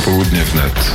Popołudnie wnet.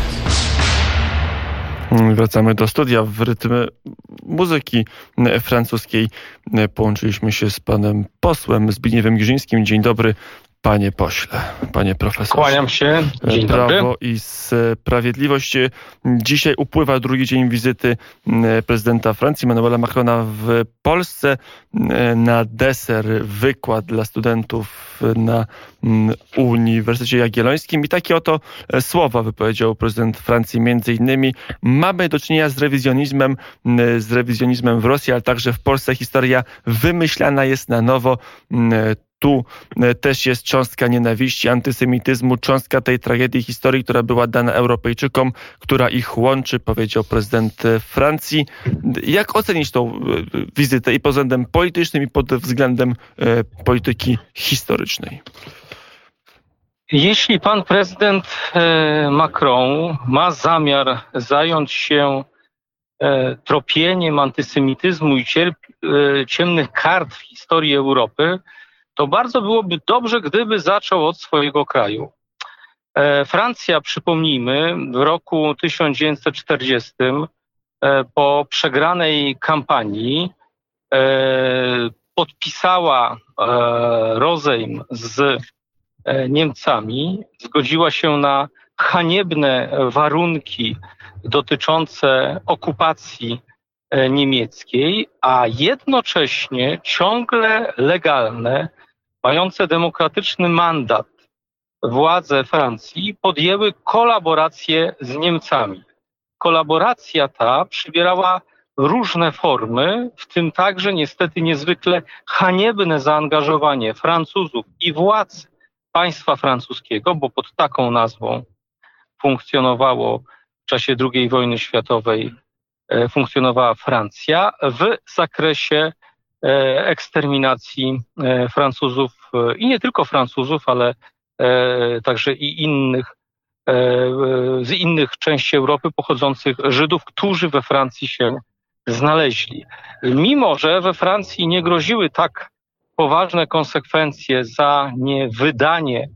Wracamy do studia w rytm muzyki francuskiej. Połączyliśmy się z panem posłem Zbigniewem Girzyńskim. Dzień dobry, panie pośle, panie profesorze. Kłaniam się. Dzień dobry. Prawo i Sprawiedliwość. Dzisiaj upływa drugi dzień wizyty prezydenta Francji Emmanuela Macrona w Polsce. Na deser wykład dla studentów na Uniwersytecie Jagiellońskim. I takie oto słowa wypowiedział prezydent Francji. Między innymi: mamy do czynienia z rewizjonizmem w Rosji, ale także w Polsce. Historia wymyślana jest na nowo. Tu też jest cząstka nienawiści, antysemityzmu, cząstka tej tragedii historii, która była dana Europejczykom, która ich łączy, powiedział prezydent Francji. Jak ocenić tą wizytę i pod względem politycznym, i pod względem polityki historycznej? Jeśli pan prezydent Macron ma zamiar zająć się tropieniem antysemityzmu i ciemnych kart w historii Europy, to bardzo byłoby dobrze, gdyby zaczął od swojego kraju. Francja, przypomnijmy, w roku 1940 po przegranej kampanii podpisała rozejm z Niemcami, zgodziła się na haniebne warunki dotyczące okupacji niemieckiej, a jednocześnie ciągle legalne, mające demokratyczny mandat władze Francji podjęły kolaborację z Niemcami. Kolaboracja ta przybierała różne formy, w tym także niestety niezwykle haniebne zaangażowanie Francuzów i władz państwa francuskiego, bo pod taką nazwą funkcjonowało w czasie II wojny światowej funkcjonowała Francja w zakresie eksterminacji Francuzów i nie tylko Francuzów, ale także i innych z innych części Europy pochodzących Żydów, którzy we Francji się znaleźli. Mimo że we Francji nie groziły tak poważne konsekwencje za niewydanie,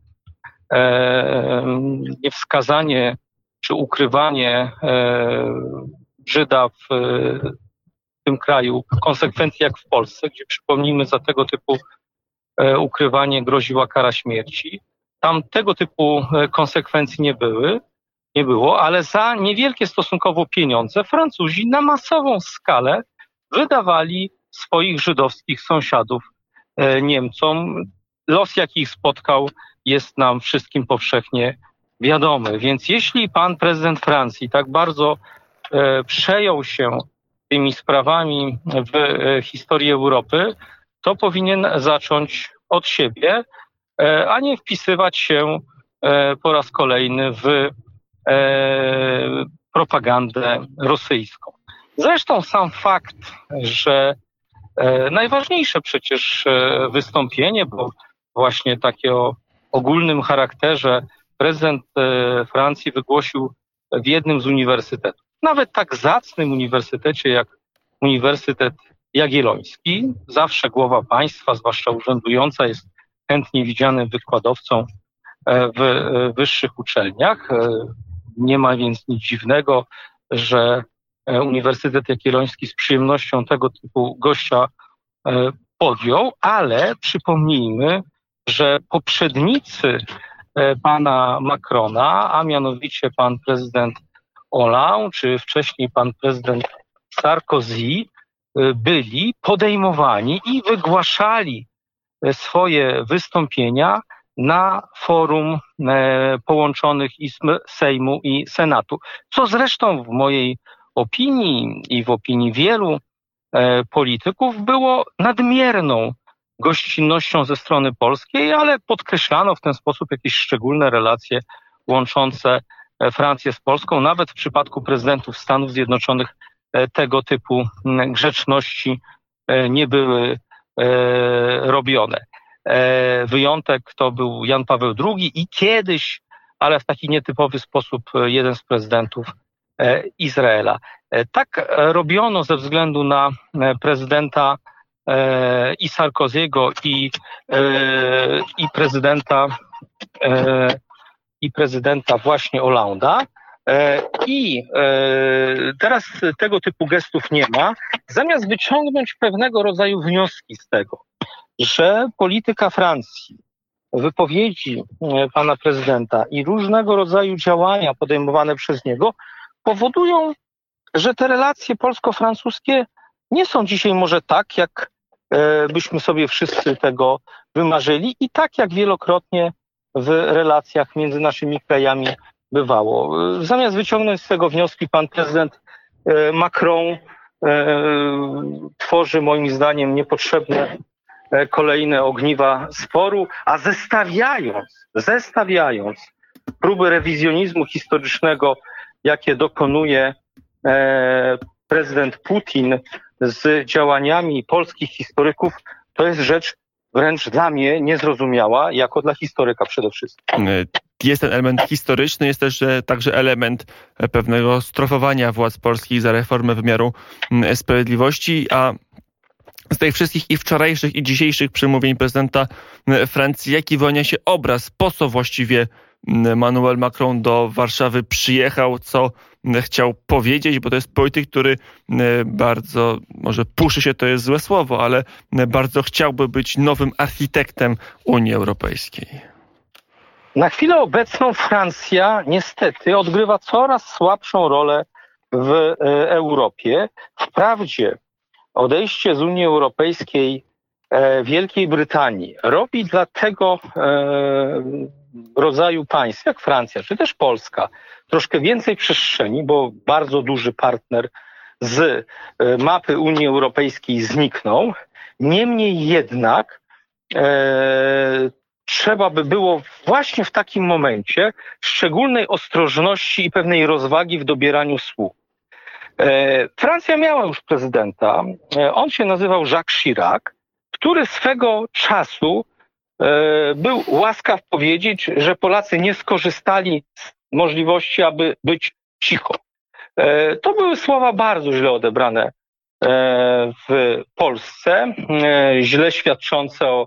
niewskazanie czy ukrywanie Żyda w tym kraju konsekwencji jak w Polsce, gdzie, przypomnijmy, za tego typu ukrywanie groziła kara śmierci. Tam tego typu konsekwencji nie było, ale za niewielkie stosunkowo pieniądze Francuzi na masową skalę wydawali swoich żydowskich sąsiadów Niemcom. Los, jaki ich spotkał, jest nam wszystkim powszechnie wiadomy. Więc jeśli pan prezydent Francji tak bardzo przejął się tymi sprawami w historii Europy, to powinien zacząć od siebie, a nie wpisywać się po raz kolejny w propagandę rosyjską. Zresztą sam fakt, że najważniejsze przecież wystąpienie, bo właśnie takie o ogólnym charakterze prezydent Francji wygłosił w jednym z uniwersytetów. Nawet tak zacnym uniwersytecie jak Uniwersytet Jagielloński, zawsze głowa państwa, zwłaszcza urzędująca, jest chętnie widzianym wykładowcą w wyższych uczelniach. Nie ma więc nic dziwnego, że Uniwersytet Jagielloński z przyjemnością tego typu gościa podjął, ale przypomnijmy, że poprzednicy pana Macrona, a mianowicie pan prezydent Hollande, czy wcześniej pan prezydent Sarkozy, byli podejmowani i wygłaszali swoje wystąpienia na forum połączonych izb Sejmu i Senatu, co zresztą w mojej opinii i w opinii wielu polityków było nadmierną gościnnością ze strony polskiej, ale podkreślano w ten sposób jakieś szczególne relacje łączące Francję z Polską. Nawet w przypadku prezydentów Stanów Zjednoczonych tego typu grzeczności nie były robione. Wyjątek to był Jan Paweł II i kiedyś, ale w taki nietypowy sposób, jeden z prezydentów Izraela. Tak robiono ze względu na prezydenta i Sarkozy'ego i prezydenta i prezydenta właśnie Hollande'a. I teraz tego typu gestów nie ma. Zamiast wyciągnąć pewnego rodzaju wnioski z tego, że polityka Francji, wypowiedzi pana prezydenta i różnego rodzaju działania podejmowane przez niego powodują, że te relacje polsko-francuskie nie są dzisiaj może tak, jak byśmy sobie wszyscy tego wymarzyli i tak jak wielokrotnie w relacjach między naszymi krajami bywało. Zamiast wyciągnąć z tego wnioski, pan prezydent Macron tworzy moim zdaniem niepotrzebne kolejne ogniwa sporu, a zestawiając próby rewizjonizmu historycznego, jakie dokonuje prezydent Putin z działaniami polskich historyków, to jest rzecz wręcz dla mnie niezrozumiała, jako dla historyka przede wszystkim. Jest ten element historyczny, jest też także element pewnego strofowania władz polskich za reformę wymiaru sprawiedliwości, a z tych wszystkich i wczorajszych, i dzisiejszych przemówień prezydenta Francji, jaki wyłania się obraz, po co właściwie Emmanuel Macron do Warszawy przyjechał, co chciał powiedzieć, bo to jest polityk, który bardzo, może puszy się, to jest złe słowo, ale bardzo chciałby być nowym architektem Unii Europejskiej. Na chwilę obecną Francja niestety odgrywa coraz słabszą rolę w Europie. Wprawdzie odejście z Unii Europejskiej Wielkiej Brytanii robi dla tego rodzaju państw, jak Francja, czy też Polska, troszkę więcej przestrzeni, bo bardzo duży partner z mapy Unii Europejskiej zniknął. Niemniej jednak trzeba by było właśnie w takim momencie szczególnej ostrożności i pewnej rozwagi w dobieraniu słów. Francja miała już prezydenta, on się nazywał Jacques Chirac, który swego czasu był łaskaw powiedzieć, że Polacy nie skorzystali z możliwości, aby być cicho. To były słowa bardzo źle odebrane w Polsce, źle świadczące o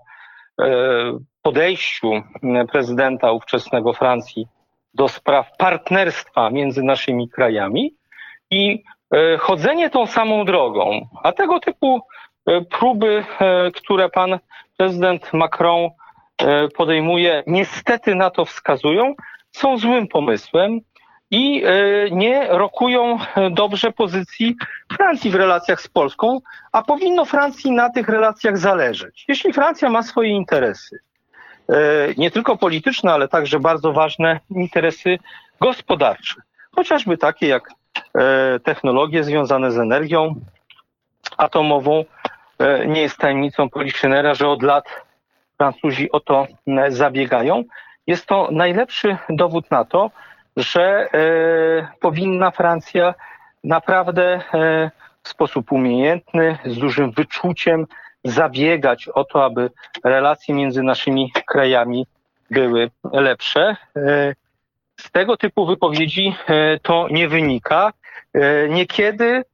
podejściu prezydenta ówczesnego Francji do spraw partnerstwa między naszymi krajami i chodzenie tą samą drogą. A tego typu próby, które pan prezydent Macron podejmuje, niestety na to wskazują, są złym pomysłem i nie rokują dobrze pozycji Francji w relacjach z Polską, a powinno Francji na tych relacjach zależeć. Jeśli Francja ma swoje interesy, nie tylko polityczne, ale także bardzo ważne interesy gospodarcze, chociażby takie jak technologie związane z energią atomową. Nie jest tajemnicą Poliszynela, że od lat Francuzi o to zabiegają. Jest to najlepszy dowód na to, że powinna Francja naprawdę w sposób umiejętny, z dużym wyczuciem zabiegać o to, aby relacje między naszymi krajami były lepsze. Z tego typu wypowiedzi to nie wynika. Niekiedy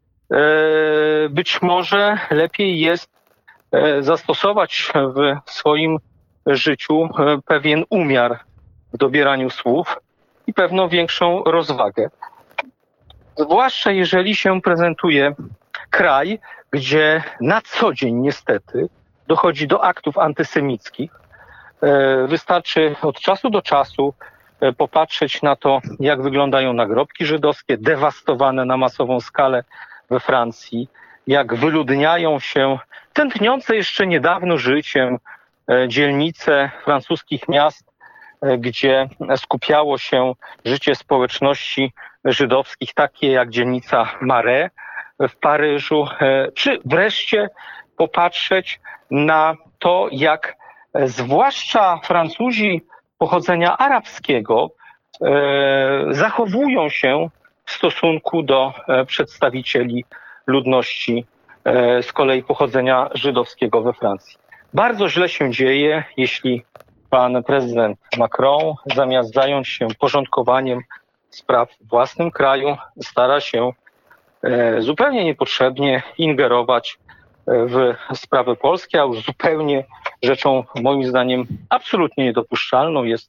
być może lepiej jest zastosować w swoim życiu pewien umiar w dobieraniu słów i pewną większą rozwagę. Zwłaszcza jeżeli się prezentuje kraj, gdzie na co dzień niestety dochodzi do aktów antysemickich. Wystarczy od czasu do czasu popatrzeć na to, jak wyglądają nagrobki żydowskie, dewastowane na masową skalę we Francji, jak wyludniają się tętniące jeszcze niedawno życiem dzielnice francuskich miast, gdzie skupiało się życie społeczności żydowskich, takie jak dzielnica Marais w Paryżu, czy wreszcie popatrzeć na to, jak zwłaszcza Francuzi pochodzenia arabskiego zachowują się w stosunku do przedstawicieli ludności z kolei pochodzenia żydowskiego we Francji. Bardzo źle się dzieje, jeśli pan prezydent Macron zamiast zająć się porządkowaniem spraw w własnym kraju stara się zupełnie niepotrzebnie ingerować w sprawy polskie, a już zupełnie rzeczą moim zdaniem absolutnie niedopuszczalną jest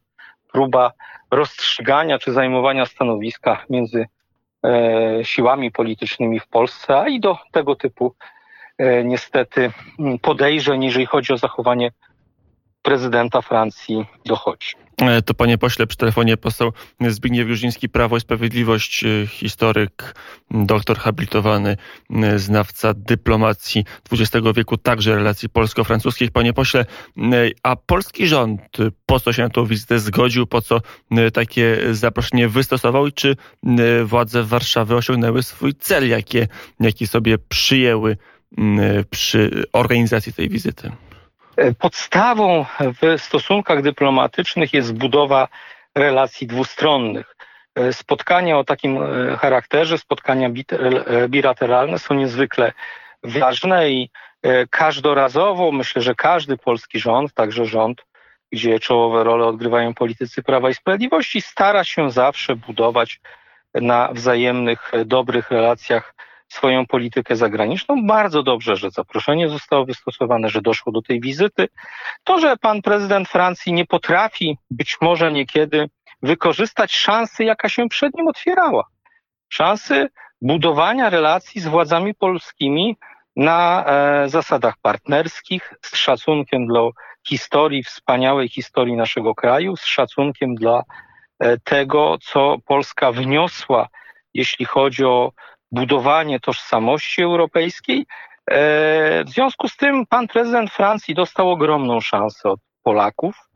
próba rozstrzygania czy zajmowania stanowiska między siłami politycznymi w Polsce, a i do tego typu niestety podejrzeń, jeżeli chodzi o zachowanie prezydenta Francji, dochodzi. To panie pośle, przy telefonie poseł Zbigniew Girzyński, Prawo i Sprawiedliwość, historyk, doktor habilitowany, znawca dyplomacji XX wieku, także relacji polsko-francuskich. Panie pośle, a polski rząd po co się na tą wizytę zgodził, po co takie zaproszenie wystosował i czy władze Warszawy osiągnęły swój cel, jaki sobie przyjęły przy organizacji tej wizyty? Podstawą w stosunkach dyplomatycznych jest budowa relacji dwustronnych. Spotkania o takim charakterze, spotkania bilateralne są niezwykle ważne i każdorazowo myślę, że każdy polski rząd, także rząd, gdzie czołowe role odgrywają politycy Prawa i Sprawiedliwości, stara się zawsze budować na wzajemnych, dobrych relacjach swoją politykę zagraniczną. Bardzo dobrze, że zaproszenie zostało wystosowane, że doszło do tej wizyty. To, że pan prezydent Francji nie potrafi być może niekiedy wykorzystać szansy, jaka się przed nim otwierała. Szansy budowania relacji z władzami polskimi na zasadach partnerskich, z szacunkiem dla historii, wspaniałej historii naszego kraju, z szacunkiem dla tego, co Polska wniosła, jeśli chodzi o budowanie tożsamości europejskiej. W związku z tym pan prezydent Francji dostał ogromną szansę od Polaków.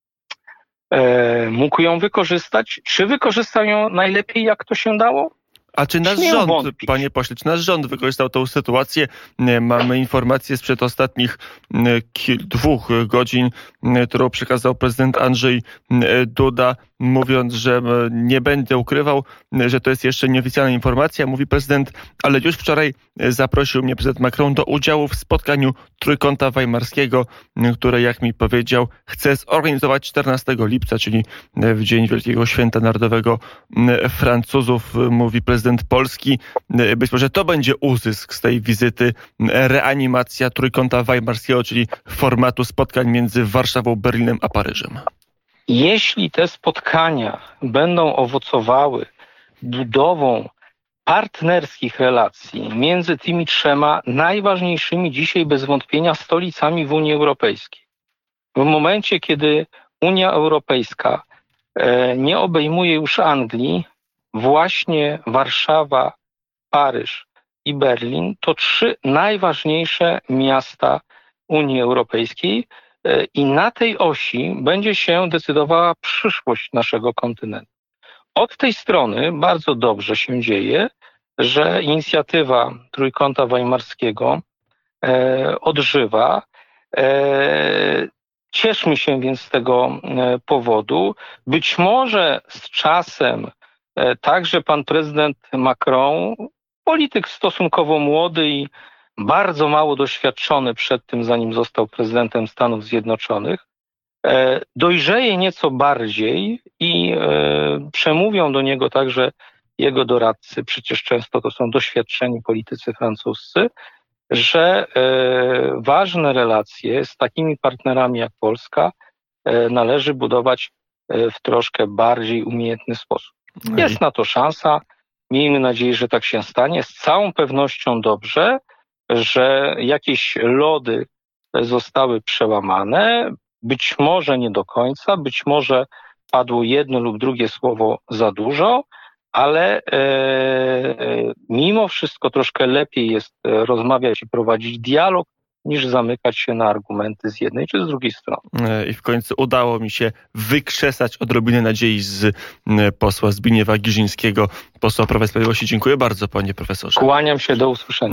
Mógł ją wykorzystać. Czy wykorzystał ją najlepiej, jak to się dało? A czy nasz rząd, panie pośle, czy nasz rząd wykorzystał tę sytuację? Mamy informację sprzed ostatnich 2 godzin, którą przekazał prezydent Andrzej Duda, mówiąc, że nie będę ukrywał, że to jest jeszcze nieoficjalna informacja. Mówi prezydent, ale już wczoraj zaprosił mnie prezydent Macron do udziału w spotkaniu Trójkąta Weimarskiego, które, jak mi powiedział, chce zorganizować 14 lipca, czyli w dzień Wielkiego Święta Narodowego Francuzów, mówi prezydent Polski. Być może to będzie uzysk z tej wizyty, reanimacja Trójkąta Weimarskiego, czyli formatu spotkań między Warszawą, Berlinem a Paryżem. Jeśli te spotkania będą owocowały budową partnerskich relacji między tymi 3 najważniejszymi dzisiaj bez wątpienia stolicami w Unii Europejskiej, w momencie, kiedy Unia Europejska nie obejmuje już Anglii, właśnie Warszawa, Paryż i Berlin to 3 najważniejsze miasta Unii Europejskiej i na tej osi będzie się decydowała przyszłość naszego kontynentu. Od tej strony bardzo dobrze się dzieje, że inicjatywa Trójkąta Weimarskiego odżywa. Cieszmy się więc z tego powodu. Być może z czasem także pan prezydent Macron, polityk stosunkowo młody i bardzo mało doświadczony przed tym, zanim został prezydentem Stanów Zjednoczonych, dojrzeje nieco bardziej i przemówią do niego także jego doradcy, przecież często to są doświadczeni politycy francuscy, że ważne relacje z takimi partnerami jak Polska należy budować w troszkę bardziej umiejętny sposób. Jest na to szansa. Miejmy nadzieję, że tak się stanie. Z całą pewnością dobrze, że jakieś lody zostały przełamane. Być może nie do końca, być może padło jedno lub drugie słowo za dużo, ale mimo wszystko troszkę lepiej jest rozmawiać i prowadzić dialog, niż zamykać się na argumenty z jednej czy z drugiej strony. I w końcu udało mi się wykrzesać odrobinę nadziei z posła Zbigniewa Girzyńskiego, posła Prawa i Sprawiedliwości. Dziękuję bardzo, panie profesorze. Kłaniam się, do usłyszenia.